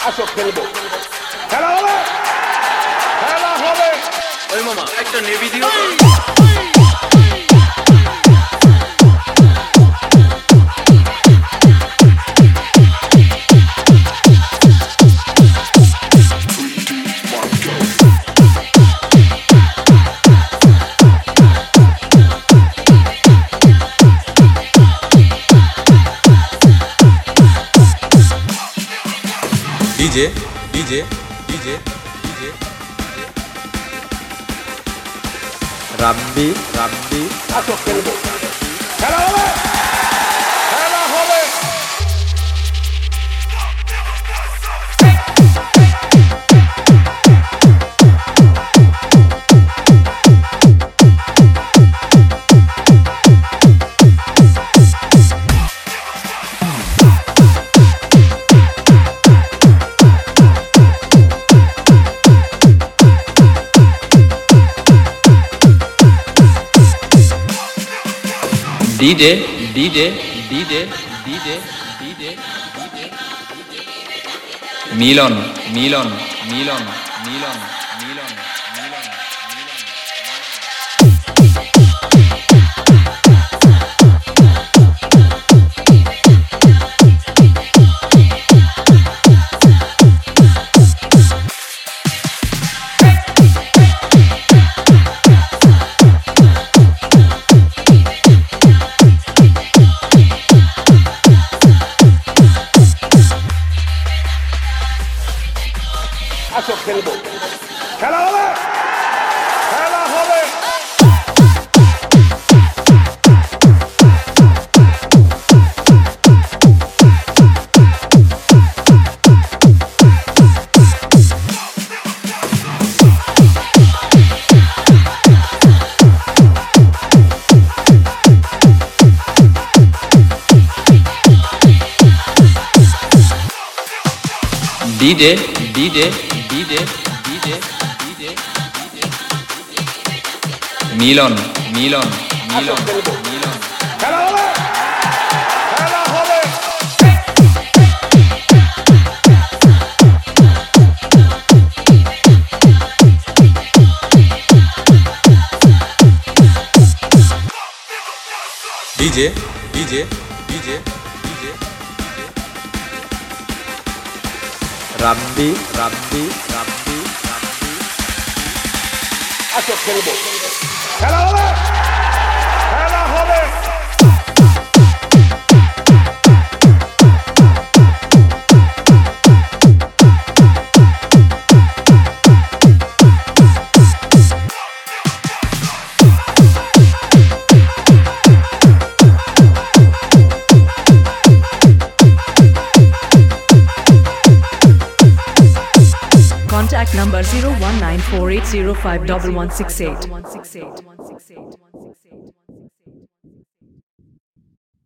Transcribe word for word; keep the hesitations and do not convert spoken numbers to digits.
আসো খেলবো। খেলা হবে, খেলা হবে। ওই মামা একটা নেভি দিও তো। DJ DJ DJ DJ Rabbi Rabbi আসো খেলবো। খেলা হবে, খেলা হবে। DJ DJ DJ DJ DJ Milan Milan Milan Milan Milan Milan আসো খেলবো। খেলা হবে, খেলা হবে। DJ DJ DJ DJ DJ Milan Milan Milan Milan খেলা হবে, খেলা হবে। DJ DJ DJ DJ Rabbi Rabbi Rabbi Rabbi আসো খেলবো। খেলা হবে, খেলা হবে। Contact number zero one nine four eight zero five one one six eight.